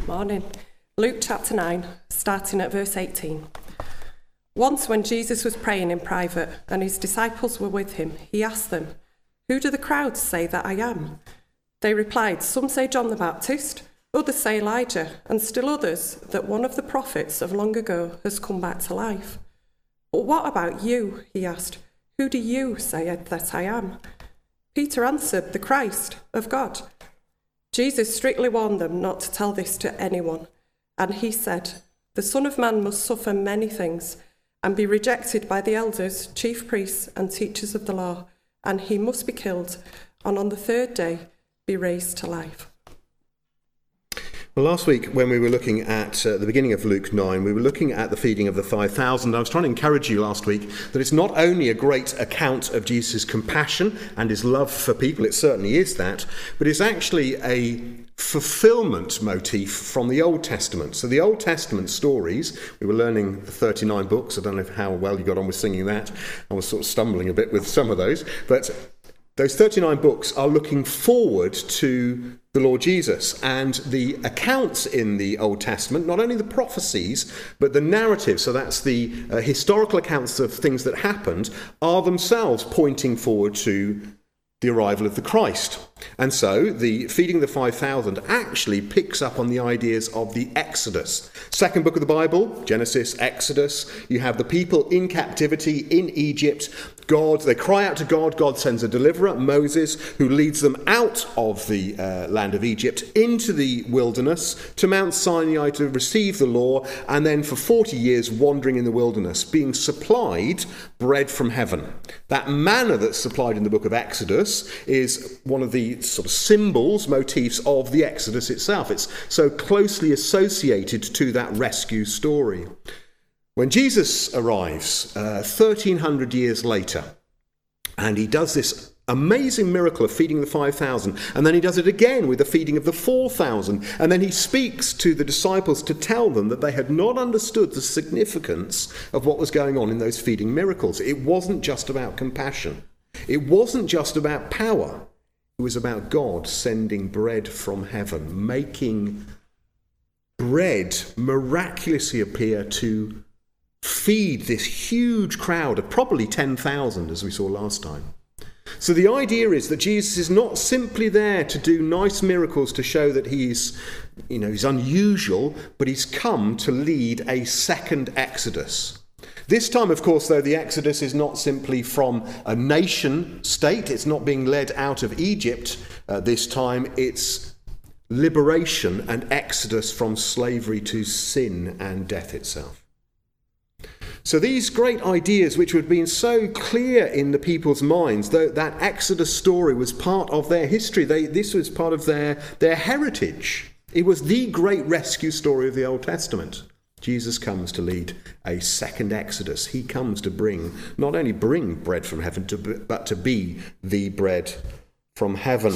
Morning. Luke chapter 9, starting at verse 18. Once when Jesus was praying in private and his disciples were with him, he asked them, "Who do the crowds say that I am?" They replied, "Some say John the Baptist, others say Elijah, and still others that one of the prophets of long ago has come back to life." "But what about you?" he asked. "Who do you say that I am?" Peter answered, "The Christ of God." Jesus strictly warned them not to tell this to anyone, and he said, "The Son of Man must suffer many things and be rejected by the elders, chief priests and teachers of the law, and he must be killed, and on the third day be raised to life." Well, last week when we were looking at the beginning of Luke 9, we were looking at the feeding of the 5,000. I was trying to encourage you last week that it's not only a great account of Jesus' compassion and his love for people, it certainly is that, but it's actually a fulfillment motif from the Old Testament. So the Old Testament stories, we were learning 39 books. I don't know how well you got on with singing that. I was sort of stumbling a bit with some of those, but those 39 books are looking forward to the Lord Jesus, and the accounts in the Old Testament, not only the prophecies, but the narrative, so that's the historical accounts of things that happened, are themselves pointing forward to the arrival of the Christ. And so the feeding the 5,000 actually picks up on the ideas of the Exodus. Second book of the Bible, Genesis, Exodus. You have the people in captivity in Egypt. They cry out to God. God sends a deliverer, Moses, who leads them out of the land of Egypt into the wilderness to Mount Sinai to receive the law, and then for 40 years wandering in the wilderness, being supplied bread from heaven. That manna that's supplied in the book of Exodus is one of the sort of symbols, motifs of the Exodus itself. It's so closely associated to that rescue story. When Jesus arrives 1,300 years later, and he does this amazing miracle of feeding the 5,000, and then he does it again with the feeding of the 4,000, and then he speaks to the disciples to tell them that they had not understood the significance of what was going on in those feeding miracles. It wasn't just about compassion. It wasn't just about power. It was about God sending bread from heaven, making bread miraculously appear to feed this huge crowd of probably 10,000, as we saw last time. So the idea is that Jesus is not simply there to do nice miracles to show that he's unusual, but he's come to lead a second Exodus. This time, of course, though, the Exodus is not simply from a nation state. It's not being led out of Egypt this time. It's liberation and exodus from slavery to sin and death itself. So these great ideas, which had been so clear in the people's minds, though that Exodus story was part of their history, this was part of their heritage. It was the great rescue story of the Old Testament. Jesus comes to lead a second Exodus. He comes to not only bring bread from heaven, but to be the bread from heaven.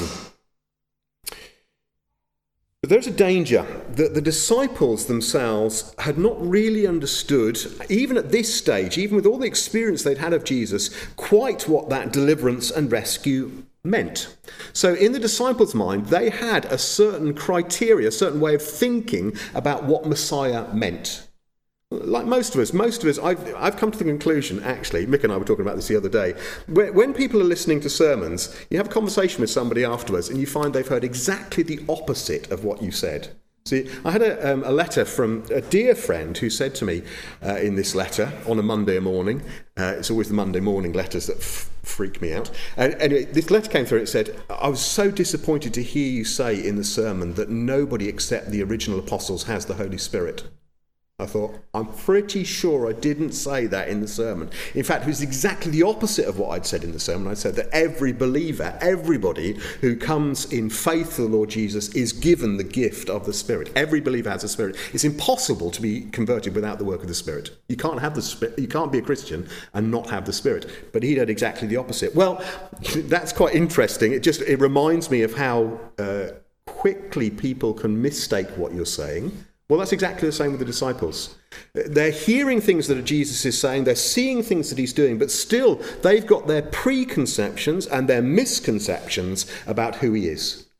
But there's a danger that the disciples themselves had not really understood, even at this stage, even with all the experience they'd had of Jesus, quite what that deliverance and rescue meant. So in the disciples' mind, they had a certain criteria, a certain way of thinking about what Messiah meant. Like most of us, I've come to the conclusion, actually, Mick and I were talking about this the other day, when people are listening to sermons, you have a conversation with somebody afterwards and you find they've heard exactly the opposite of what you said. See, I had a letter from a dear friend who said to me in this letter on a Monday morning, it's always the Monday morning letters that freak me out, and anyway, this letter came through and it said, "I was so disappointed to hear you say in the sermon that nobody except the original apostles has the Holy Spirit." I thought, I'm pretty sure I didn't say that in the sermon. In fact, it was exactly the opposite of what I'd said in the sermon. I said that every believer, everybody who comes in faith to the Lord Jesus is given the gift of the Spirit. Every believer has a Spirit. It's impossible to be converted without the work of the Spirit. You can't have the Spirit. You can't be a Christian and not have the Spirit. But he did exactly the opposite. Well, that's quite interesting. It reminds me of how quickly people can mistake what you're saying. Well, that's exactly the same with the disciples. They're hearing things that Jesus is saying, they're seeing things that he's doing, but still they've got their preconceptions and their misconceptions about who he is.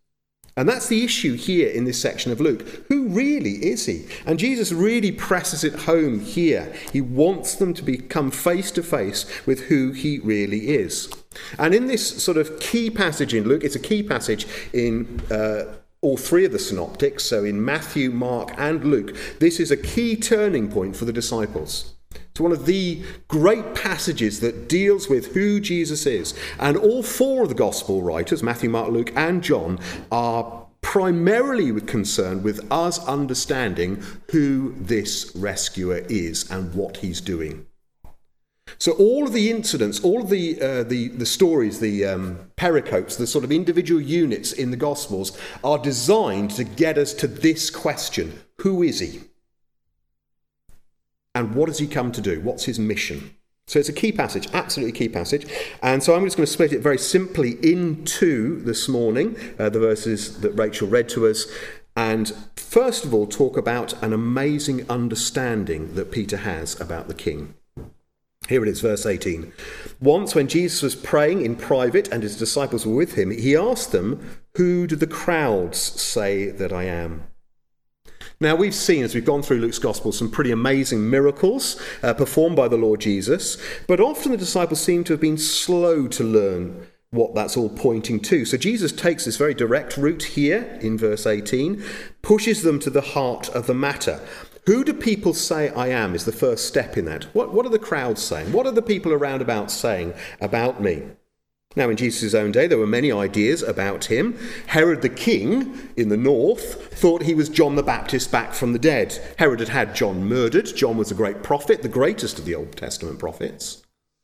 And that's the issue here in this section of Luke. Who really is he? And Jesus really presses it home here. He wants them to become face to face with who he really is. And in this sort of key passage in Luke, it's a key passage in all three of the synoptics, so in Matthew, Mark, and Luke, this is a key turning point for the disciples. It's one of the great passages that deals with who Jesus is. And all four of the gospel writers, Matthew, Mark, Luke, and John, are primarily concerned with us understanding who this rescuer is and what he's doing. So all of the incidents, all of the stories, the pericopes, the sort of individual units in the Gospels are designed to get us to this question: who is he? And what has he come to do? What's his mission? So it's a key passage, absolutely key passage. And so I'm just going to split it very simply into this morning, the verses that Rachel read to us. And first of all, talk about an amazing understanding that Peter has about the King. Here it is, verse 18. Once when Jesus was praying in private and his disciples were with him, he asked them, "Who do the crowds say that I am?" Now, we've seen, as we've gone through Luke's Gospel, some pretty amazing miracles performed by the Lord Jesus, but often the disciples seem to have been slow to learn what that's all pointing to. So Jesus takes this very direct route here in verse 18, pushes them to the heart of the matter. Who do people say I am is the first step in that. What are the crowds saying? What are the people around about saying about me? Now, in Jesus' own day, there were many ideas about him. Herod the king in the north thought he was John the Baptist back from the dead. Herod had John murdered. John was a great prophet, the greatest of the Old Testament prophets.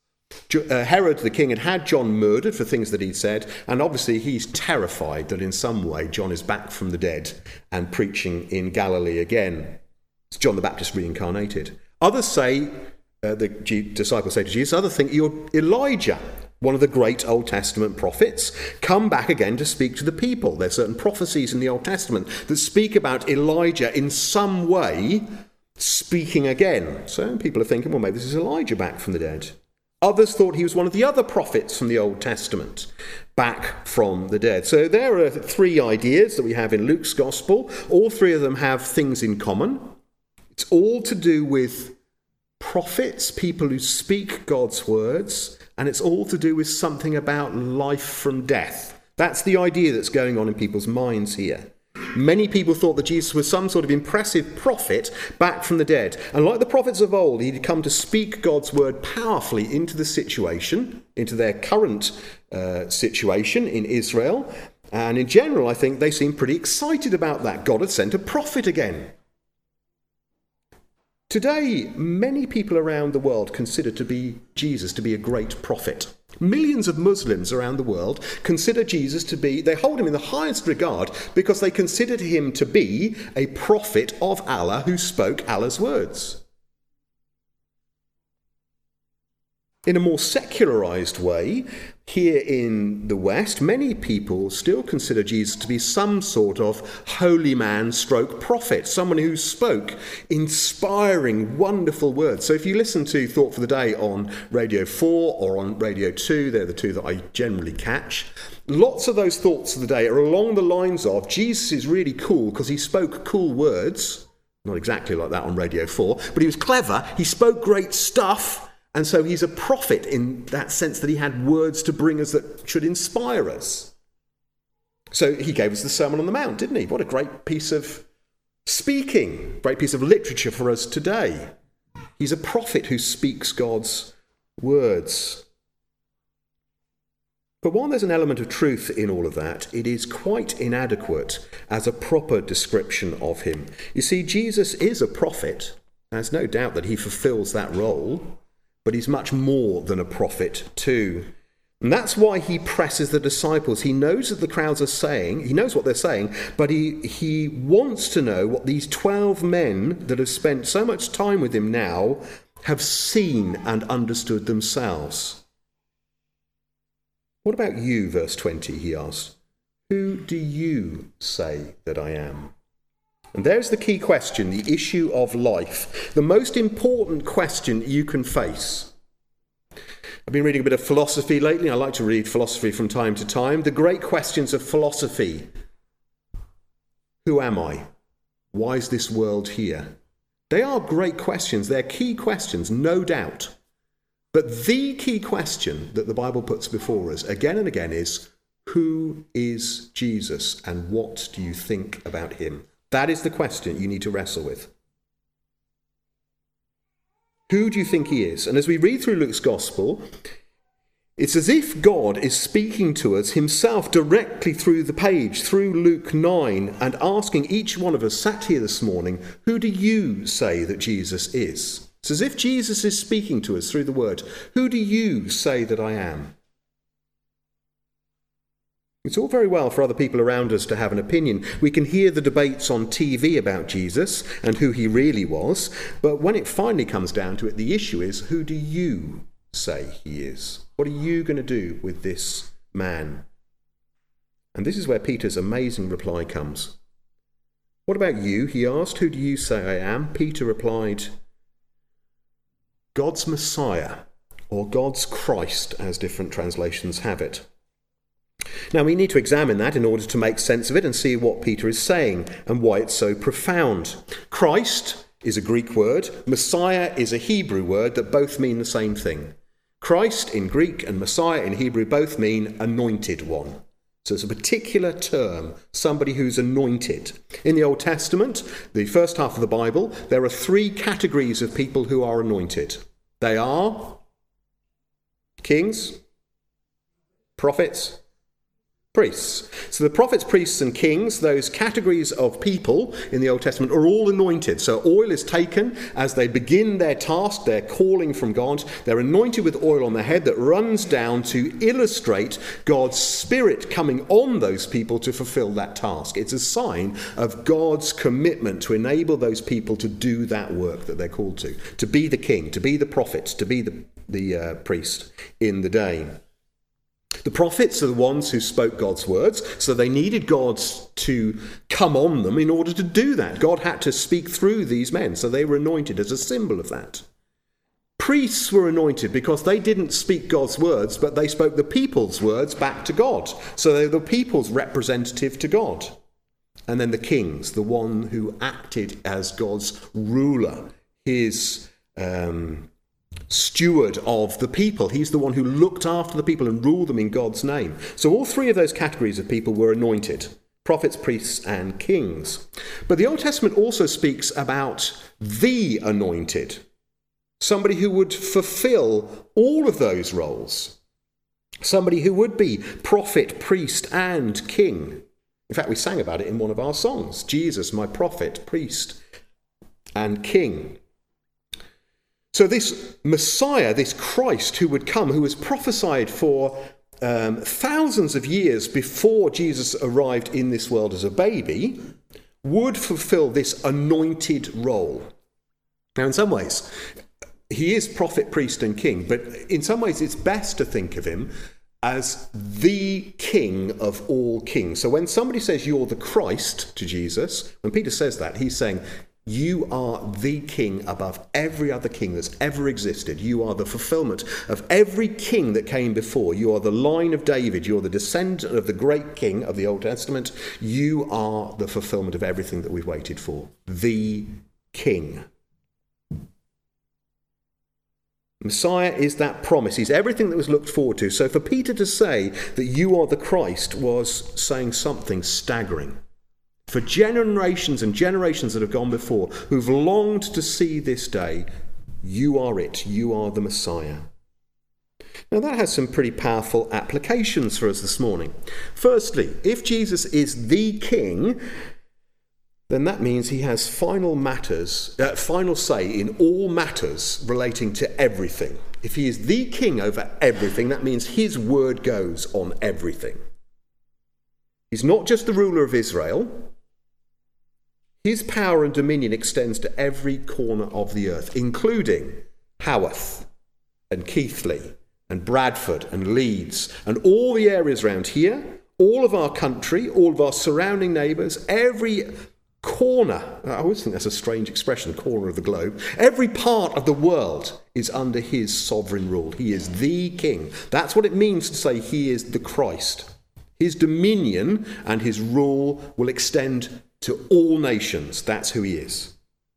Herod the king had John murdered for things that he'd said, and obviously he's terrified that in some way John is back from the dead and preaching in Galilee again. It's John the Baptist reincarnated. Others say, the disciples say to Jesus, others think you're Elijah, one of the great Old Testament prophets, come back again to speak to the people. There's certain prophecies in the Old Testament that speak about Elijah in some way speaking again. So people are thinking, well, maybe this is Elijah back from the dead. Others thought he was one of the other prophets from the Old Testament, back from the dead. So there are three ideas that we have in Luke's Gospel. All three of them have things in common. It's all to do with prophets, people who speak God's words, and it's all to do with something about life from death. That's the idea that's going on in people's minds here. Many people thought that Jesus was some sort of impressive prophet back from the dead. And like the prophets of old, he'd come to speak God's word powerfully into the situation, into their current situation in Israel. And in general, I think they seemed pretty excited about that. God had sent a prophet again. Today, many people around the world consider Jesus to be a great prophet. Millions of Muslims around the world consider Jesus to be, they hold him in the highest regard because they consider him to be a prophet of Allah who spoke Allah's words. In a more secularized way, here in the West, many people still consider Jesus to be some sort of holy man stroke prophet, someone who spoke inspiring, wonderful words. So if you listen to Thought for the Day on Radio 4 or on Radio 2, they're the two that I generally catch, lots of those thoughts of the day are along the lines of Jesus is really cool because he spoke cool words, not exactly like that on Radio 4, but he was clever, he spoke great stuff. And so he's a prophet in that sense that he had words to bring us that should inspire us. So he gave us the Sermon on the Mount, didn't he? What a great piece of speaking, great piece of literature for us today. He's a prophet who speaks God's words. But while there's an element of truth in all of that, it is quite inadequate as a proper description of him. You see, Jesus is a prophet. There's no doubt that he fulfills that role. But he's much more than a prophet too. And that's why he presses the disciples. He knows that the crowds are saying, he knows what they're saying, but he wants to know what these 12 men that have spent so much time with him now have seen and understood themselves. What about you, verse 20, he asks. Who do you say that I am? And there's the key question, the issue of life, the most important question you can face. I've been reading a bit of philosophy lately. I like to read philosophy from time to time. The great questions of philosophy. Who am I? Why is this world here? They are great questions. They're key questions, no doubt. But the key question that the Bible puts before us again and again is, who is Jesus and what do you think about him? That is the question you need to wrestle with. Who do you think he is? And as we read through Luke's Gospel, it's as if God is speaking to us himself directly through the page, through Luke 9, and asking each one of us sat here this morning, who do you say that Jesus is? It's as if Jesus is speaking to us through the word. Who do you say that I am? It's all very well for other people around us to have an opinion. We can hear the debates on TV about Jesus and who he really was, but when it finally comes down to it, the issue is, who do you say he is? What are you going to do with this man? And this is where Peter's amazing reply comes. What about you? He asked, who do you say I am? Peter replied, God's Messiah, or God's Christ, as different translations have it. Now, we need to examine that in order to make sense of it and see what Peter is saying and why it's so profound. Christ is a Greek word. Messiah is a Hebrew word that both mean the same thing. Christ in Greek and Messiah in Hebrew both mean anointed one. So it's a particular term, somebody who's anointed. In the Old Testament, the first half of the Bible, there are three categories of people who are anointed. They are kings, prophets, priests. So the prophets, priests and kings, those categories of people in the Old Testament are all anointed. So oil is taken as they begin their task, their calling from God. They're anointed with oil on their head that runs down to illustrate God's Spirit coming on those people to fulfill that task. It's a sign of God's commitment to enable those people to do that work that they're called to be the king, to be the prophet, to be the priest in the day. The prophets are the ones who spoke God's words, so they needed God to come on them in order to do that. God had to speak through these men, so they were anointed as a symbol of that. Priests were anointed because they didn't speak God's words, but they spoke the people's words back to God. So they were the people's representative to God. And then the kings, the one who acted as God's ruler, his steward of the people. He's the one who looked after the people and ruled them in God's name. So all three of those categories of people were anointed: prophets, priests, and kings. But the Old Testament also speaks about the anointed, somebody who would fulfill all of those roles, somebody who would be prophet, priest, and king. In fact, we sang about it in one of our songs, Jesus, my prophet, priest, and king. So this Messiah, this Christ who would come, who was prophesied for thousands of years before Jesus arrived in this world as a baby, would fulfill this anointed role. Now, in some ways, he is prophet, priest, and king, but in some ways it's best to think of him as the King of all kings. So when somebody says you're the Christ to Jesus, when Peter says that, he's saying, you are the king above every other king that's ever existed. You are the fulfillment of every king that came before. You are the line of David. You're the descendant of the great king of the Old Testament. You are the fulfillment of everything that we've waited for. The king. Messiah is that promise. He's everything that was looked forward to. So for Peter to say that you are the Christ was saying something staggering. For generations and generations that have gone before, who've longed to see this day, you are it. You are the Messiah. Now that has some pretty powerful applications for us this morning. Firstly, if Jesus is the King, then that means he has final say in all matters relating to everything. If he is the King over everything, that means his word goes on everything. He's not just the ruler of Israel. His power and dominion extends to every corner of the earth, including Haworth and Keighley and Bradford and Leeds and all the areas around here, all of our country, all of our surrounding neighbours, every corner, I always think that's a strange expression, corner of the globe, every part of the world is under his sovereign rule. He is the King. That's what it means to say he is the Christ. His dominion and his rule will extend to all nations. That's who he is.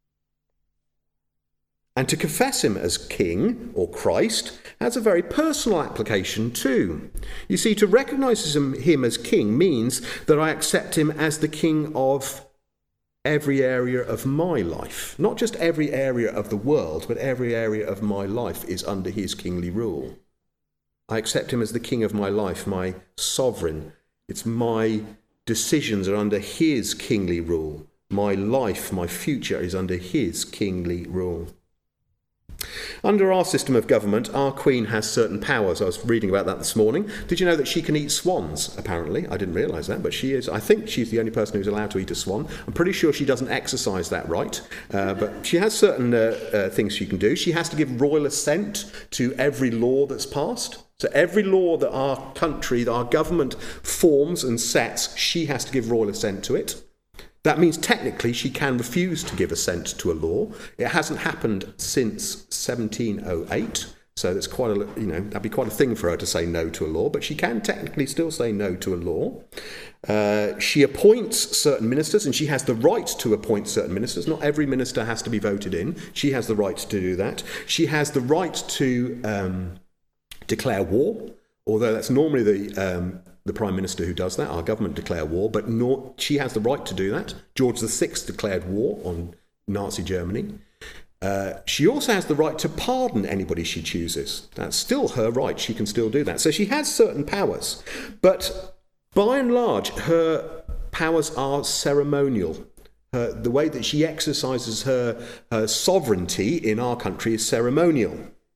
And to confess him as King or Christ has a very personal application too. You see, to recognise him as King means that I accept him as the King of every area of my life. Not just every area of the world, but every area of my life is under his kingly rule. I accept him as the King of my life, my sovereign. It's my decisions are under his kingly rule. My life, my future is under his kingly rule. Under our system of government, our Queen has certain powers. I was reading about that this morning. Did you know that she can eat swans, apparently? I didn't realise that, but I think she's the only person who's allowed to eat a swan. I'm pretty sure she doesn't exercise that right, but she has certain things she can do. She has to give royal assent to every law that's passed. So every law that our country, that our government forms and sets, she has to give royal assent to it. That means technically she can refuse to give assent to a law. It hasn't happened since 1708, so that's that'd be quite a thing for her to say no to a law, but she can technically still say no to a law. She appoints certain ministers, and she has the right to appoint certain ministers. Not every minister has to be voted in. She has the right to do that. She has the right to declare war, although that's normally the Prime Minister who does that. Our government declare war, but she has the right to do that. George VI declared war on Nazi Germany. She also has the right to pardon anybody she chooses. That's still her right. She can still do that. So she has certain powers. But by and large, her powers are ceremonial. The way that she exercises her sovereignty in our country is ceremonial.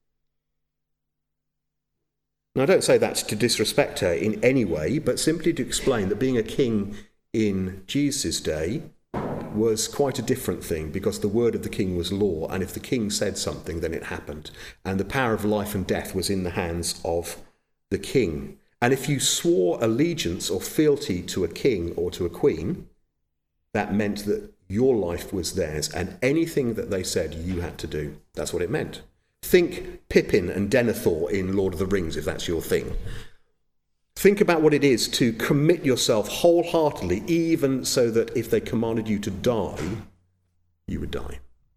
Now, I don't say that to disrespect her in any way, but simply to explain that being a king in Jesus' day was quite a different thing, because the word of the king was law, and if the king said something, then it happened. And the power of life and death was in the hands of the king. And if you swore allegiance or fealty to a king or to a queen, that meant that your life was theirs, and anything that they said you had to do. That's what it meant. Think Pippin and Denethor in Lord of the Rings, if that's your thing. Think about what it is to commit yourself wholeheartedly, even so that if they commanded you to die, you would die.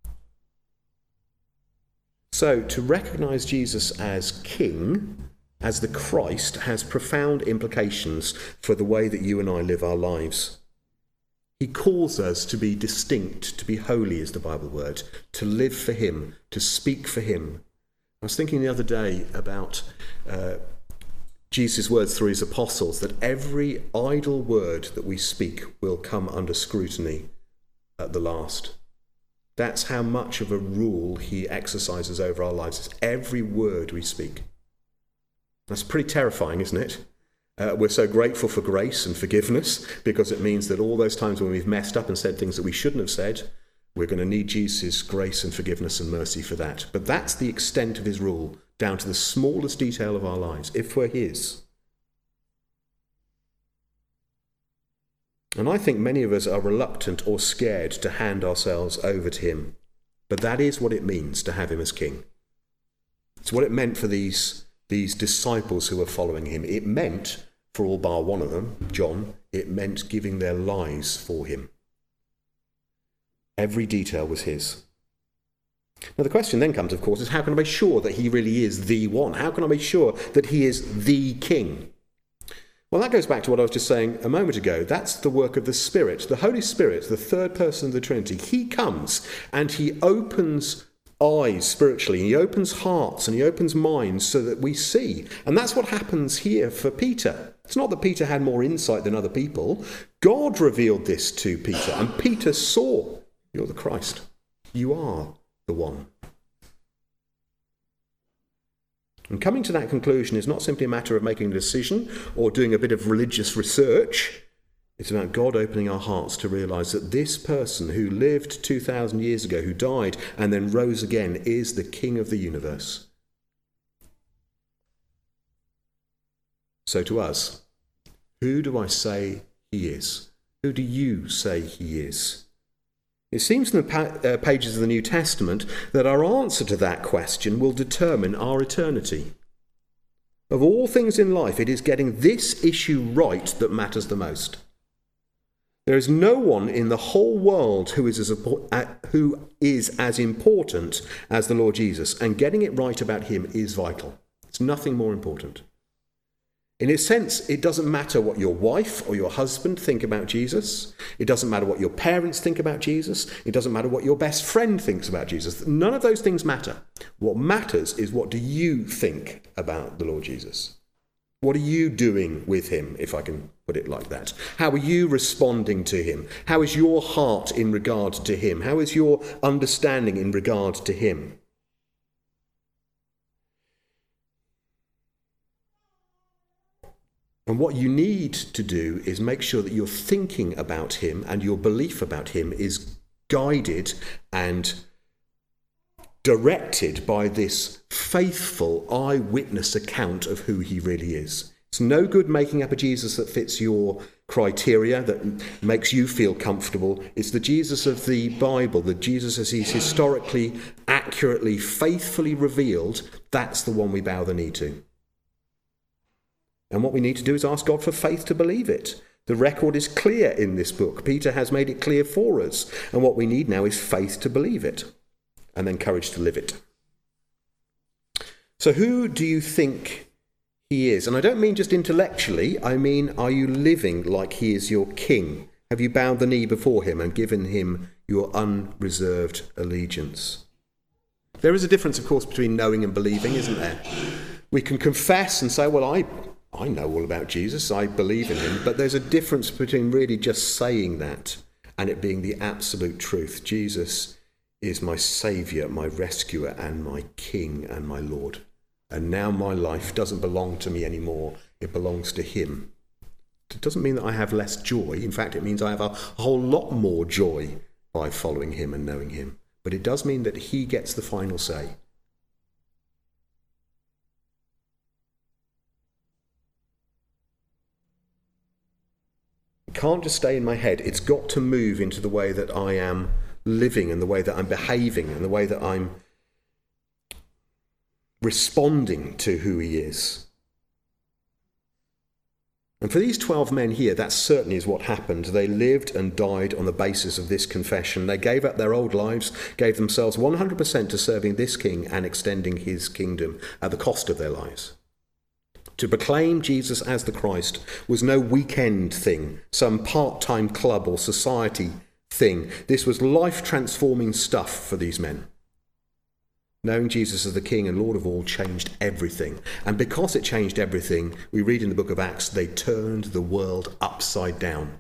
So to recognise Jesus as King, as the Christ, has profound implications for the way that you and I live our lives. He calls us to be distinct, to be holy is the Bible word, to live for him, to speak for him. I was thinking the other day about Jesus' words through his apostles, that every idle word that we speak will come under scrutiny at the last. That's how much of a rule he exercises over our lives. It's every word we speak. That's pretty terrifying, isn't it? We're so grateful for grace and forgiveness, because it means that all those times when we've messed up and said things that we shouldn't have said, we're going to need Jesus' grace and forgiveness and mercy for that. But that's the extent of his rule, down to the smallest detail of our lives, if we're his. And I think many of us are reluctant or scared to hand ourselves over to him. But that is what it means to have him as king. It's what it meant for these disciples who were following him. It meant, for all bar one of them, John, it meant giving their lives for him. Every detail was his. Now the question then comes, of course, is how can I be sure that he really is the one? How can I be sure that he is the king? Well, that goes back to what I was just saying a moment ago. That's the work of the Spirit. The Holy Spirit, the third person of the Trinity, he comes and he opens eyes spiritually, he opens hearts and he opens minds so that we see. And that's what happens here for Peter. It's not that Peter had more insight than other people. God revealed this to Peter, and Peter saw, you're the Christ. You are the one. And coming to that conclusion is not simply a matter of making a decision or doing a bit of religious research. It's about God opening our hearts to realise that this person who lived 2,000 years ago, who died and then rose again, is the King of the universe. So to us, who do I say he is? Who do you say he is? It seems in the pages of the New Testament that our answer to that question will determine our eternity. Of all things in life, it is getting this issue right that matters the most. There is no one in the whole world who is as important as the Lord Jesus, and getting it right about him is vital. It's nothing more important. In a sense, it doesn't matter what your wife or your husband think about Jesus. It doesn't matter what your parents think about Jesus. It doesn't matter what your best friend thinks about Jesus. None of those things matter. What matters is, what do you think about the Lord Jesus? What are you doing with him, if I can put it like that? How are you responding to him? How is your heart in regard to him? How is your understanding in regard to him? And what you need to do is make sure that your thinking about him and your belief about him is guided and directed by this faithful eyewitness account of who he really is. It's no good making up a Jesus that fits your criteria, that makes you feel comfortable. It's the Jesus of the Bible, the Jesus as he's historically, accurately, faithfully revealed. That's the one we bow the knee to. And what we need to do is ask God for faith to believe it. The record is clear in this book. Peter has made it clear for us. And what we need now is faith to believe it, and then courage to live it. So who do you think he is? And I don't mean just intellectually. I mean, are you living like he is your king? Have you bowed the knee before him and given him your unreserved allegiance? There is a difference, of course, between knowing and believing, isn't there? We can confess and say, well, I know all about Jesus, I believe in him, but there's a difference between really just saying that and it being the absolute truth. Jesus is my saviour, my rescuer, and my king and my Lord. And now my life doesn't belong to me anymore, it belongs to him. It doesn't mean that I have less joy. In fact, it means I have a whole lot more joy by following him and knowing him. But it does mean that he gets the final say. It can't just stay in my head. It's got to move into the way that I am living and the way that I'm behaving and the way that I'm responding to who he is. And for these 12 men here, that certainly is what happened. They lived and died on the basis of this confession. They gave up their old lives, gave themselves 100% to serving this king and extending his kingdom at the cost of their lives. To proclaim Jesus as the Christ was no weekend thing, some part-time club or society thing. This was life-transforming stuff for these men. Knowing Jesus as the King and Lord of all changed everything. And because it changed everything, we read in the book of Acts, they turned the world upside down.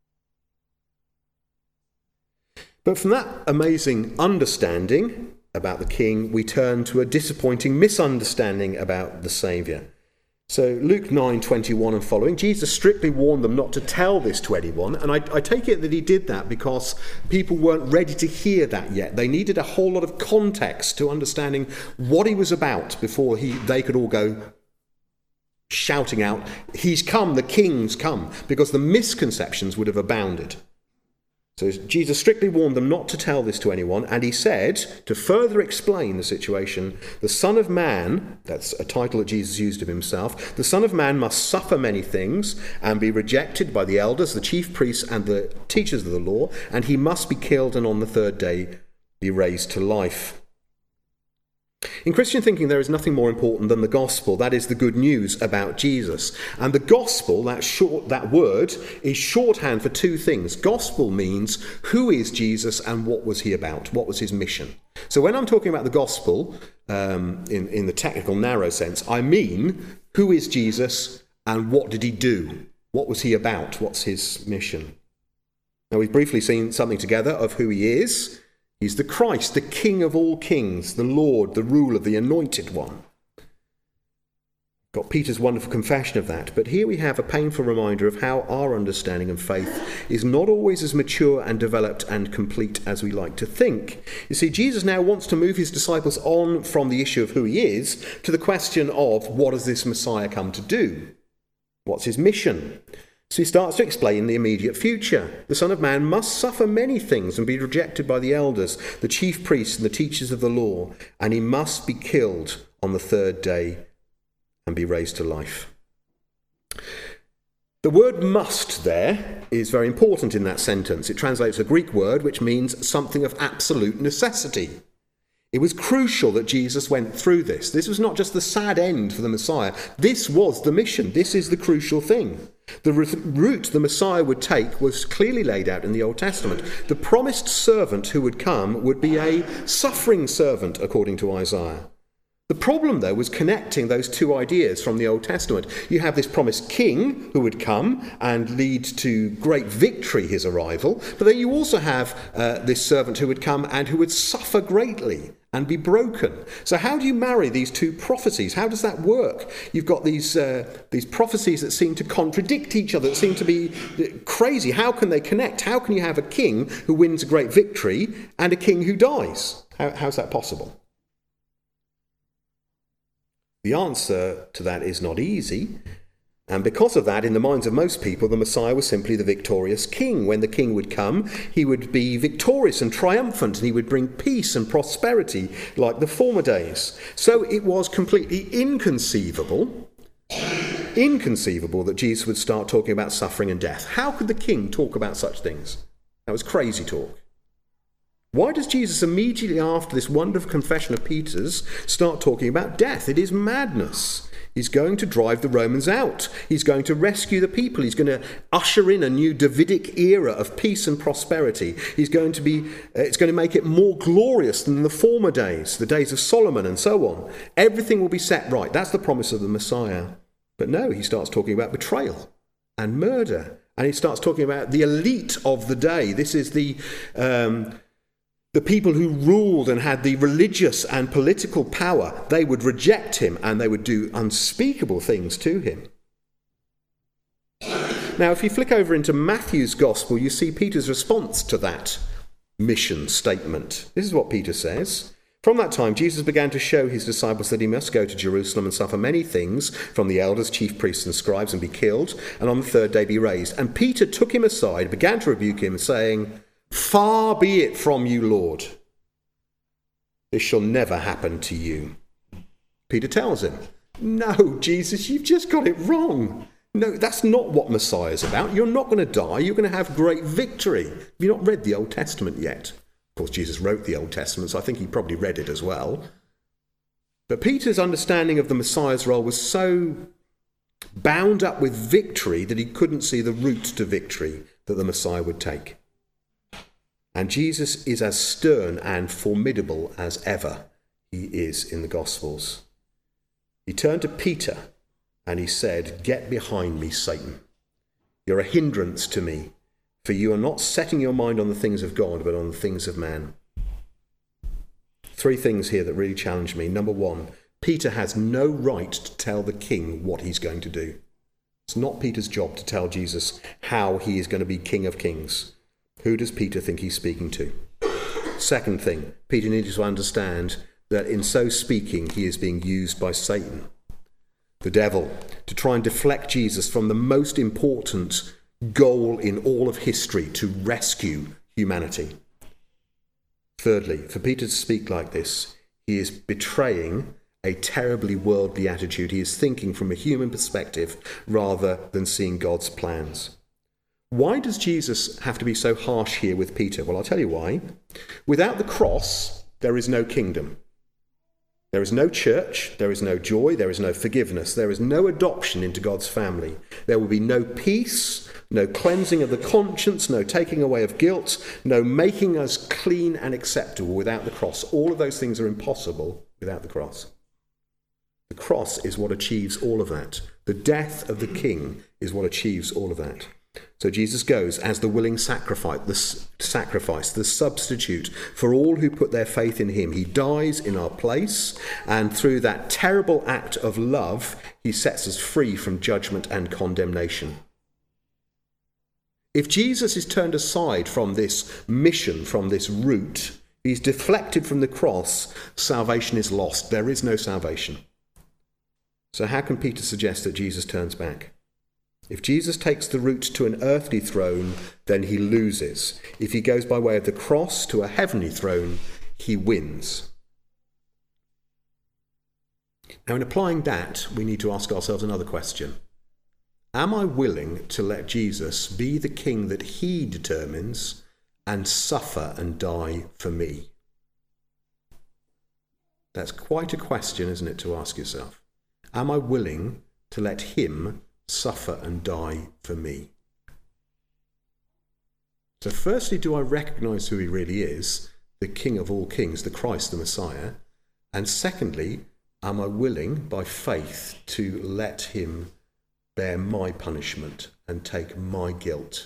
But from that amazing understanding about the King, we turn to a disappointing misunderstanding about the Saviour. So Luke 9:21 and following, Jesus strictly warned them not to tell this to anyone. And I take it that he did that because people weren't ready to hear that yet. They needed a whole lot of context to understanding what he was about before they could all go shouting out, he's come, the king's come, because the misconceptions would have abounded. So Jesus strictly warned them not to tell this to anyone, and he said, to further explain the situation, the Son of Man, that's a title that Jesus used of himself, the Son of Man must suffer many things and be rejected by the elders, the chief priests and the teachers of the law, and he must be killed and on the third day be raised to life. In Christian thinking, there is nothing more important than the gospel. That is the good news about Jesus. And the gospel, that word, is shorthand for two things. Gospel means who is Jesus and what was he about? What was his mission? So when I'm talking about the gospel, in the technical narrow sense, I mean who is Jesus and what did he do? What was he about? What's his mission? Now we've briefly seen something together of who he is. He's the Christ, the King of all kings, the Lord, the ruler, the anointed one. Got Peter's wonderful confession of that. But here we have a painful reminder of how our understanding of faith is not always as mature and developed and complete as we like to think. You see, Jesus now wants to move his disciples on from the issue of who he is to the question of what does this Messiah come to do? What's his mission? So he starts to explain the immediate future. The Son of Man must suffer many things and be rejected by the elders, the chief priests and the teachers of the law, and he must be killed on the third day and be raised to life. The word must there is very important in that sentence. It translates a Greek word which means something of absolute necessity. It was crucial that Jesus went through this. This was not just the sad end for the Messiah. This was the mission. This is the crucial thing. The route the Messiah would take was clearly laid out in the Old Testament. The promised servant who would come would be a suffering servant, according to Isaiah. The problem, though, was connecting those two ideas from the Old Testament. You have this promised king who would come and lead to great victory, his arrival, but then you also have this servant who would come and who would suffer greatly and be broken. So how do you marry these two prophecies? How does that work? You've got these prophecies that seem to contradict each other, that seem to be crazy. How can they connect? How can you have a king who wins a great victory and a king who dies? How's that possible? The answer to that is not easy, and because of that, in the minds of most people, the Messiah was simply the victorious king. When the king would come, he would be victorious and triumphant, and he would bring peace and prosperity like the former days. So it was completely inconceivable that Jesus would start talking about suffering and death. How could the king talk about such things? That was crazy talk. Why does Jesus immediately after this wonderful confession of Peter's start talking about death? It is madness. He's going to drive the Romans out. He's going to rescue the people. He's going to usher in a new Davidic era of peace and prosperity. It's going to make it more glorious than the former days, the days of Solomon and so on. Everything will be set right. That's the promise of the Messiah. But no, he starts talking about betrayal and murder. And he starts talking about the elite of the day. This is the people who ruled and had the religious and political power. They would reject him and they would do unspeakable things to him. Now, if you flick over into Matthew's Gospel, you see Peter's response to that mission statement. This is what Peter says. From that time, Jesus began to show his disciples that he must go to Jerusalem and suffer many things from the elders, chief priests and scribes and be killed, and on the third day be raised. And Peter took him aside, began to rebuke him, saying, "Far be it from you, Lord. This shall never happen to you." Peter tells him, "No, Jesus, you've just got it wrong. No, that's not what Messiah is about. You're not going to die. You're going to have great victory." Have you not read the Old Testament yet? Of course, Jesus wrote the Old Testament, so I think he probably read it as well. But Peter's understanding of the Messiah's role was so bound up with victory that he couldn't see the route to victory that the Messiah would take. And Jesus is as stern and formidable as ever he is in the Gospels. He turned to Peter and he said, "Get behind me, Satan. You're a hindrance to me, for you are not setting your mind on the things of God, but on the things of man." Three things here that really challenge me. Number one, Peter has no right to tell the king what he's going to do. It's not Peter's job to tell Jesus how he is going to be King of Kings. Who does Peter think he's speaking to? Second thing, Peter needs to understand that in so speaking, he is being used by Satan, the devil, to try and deflect Jesus from the most important goal in all of history, to rescue humanity. Thirdly, for Peter to speak like this, he is betraying a terribly worldly attitude. He is thinking from a human perspective rather than seeing God's plans. Why does Jesus have to be so harsh here with Peter? Well, I'll tell you why. Without the cross, there is no kingdom. There is no church, there is no joy, there is no forgiveness, there is no adoption into God's family. There will be no peace, no cleansing of the conscience, no taking away of guilt, no making us clean and acceptable without the cross. All of those things are impossible without the cross. The cross is what achieves all of that. The death of the king is what achieves all of that. So Jesus goes as the willing sacrifice, the substitute for all who put their faith in him. He dies in our place, and through that terrible act of love, he sets us free from judgment and condemnation. If Jesus is turned aside from this mission, from this route, he's deflected from the cross, salvation is lost. There is no salvation. So how can Peter suggest that Jesus turns back? If Jesus takes the route to an earthly throne, then he loses. If he goes by way of the cross to a heavenly throne, he wins. Now, in applying that, we need to ask ourselves another question. Am I willing to let Jesus be the king that he determines and suffer and die for me? That's quite a question, isn't it, to ask yourself? Am I willing to let him suffer and die for me? So firstly, do I recognise who he really is, the King of all kings, the Christ, the Messiah? And secondly, am I willing, by faith, to let him bear my punishment and take my guilt?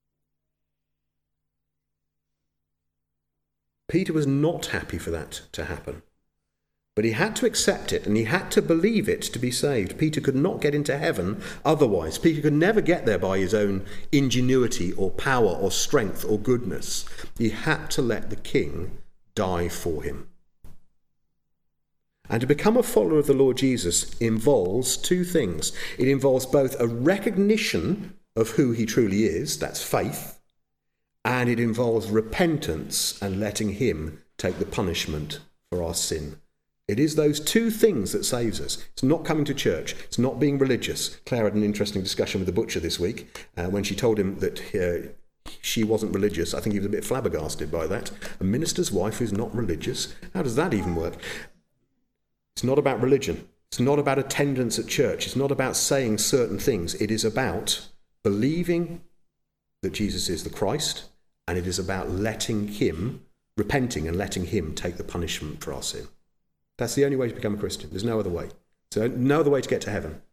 Peter was not happy for that to happen. But he had to accept it and he had to believe it to be saved. Peter could not get into heaven otherwise. Peter could never get there by his own ingenuity or power or strength or goodness. He had to let the king die for him. And to become a follower of the Lord Jesus involves two things. It involves both a recognition of who he truly is, that's faith, and it involves repentance and letting him take the punishment for our sin. It is those two things that saves us. It's not coming to church. It's not being religious. Claire had an interesting discussion with the butcher this week when she told him that she wasn't religious. I think he was a bit flabbergasted by that. A minister's wife who's not religious? How does that even work? It's not about religion. It's not about attendance at church. It's not about saying certain things. It is about believing that Jesus is the Christ, and it is about letting him, repenting and letting him take the punishment for our sin. That's the only way to become a Christian. There's no other way. So no other way to get to heaven.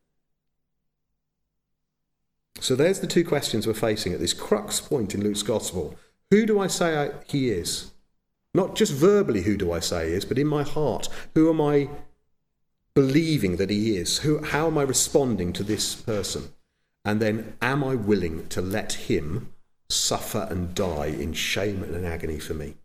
So there's the two questions we're facing at this crux point in Luke's gospel. Who do I say he is? Not just verbally who do I say he is, but in my heart, who am I believing that he is? How am I responding to this person? And then am I willing to let him suffer and die in shame and in agony for me?